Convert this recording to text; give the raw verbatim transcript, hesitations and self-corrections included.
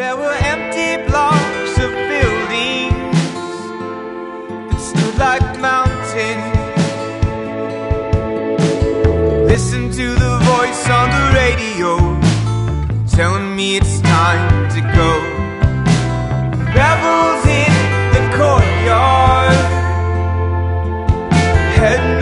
There were empty blocks of buildings that stood like mountains. Listen to the voice on the radio telling me it's time to go. Rebels in the courtyard, heading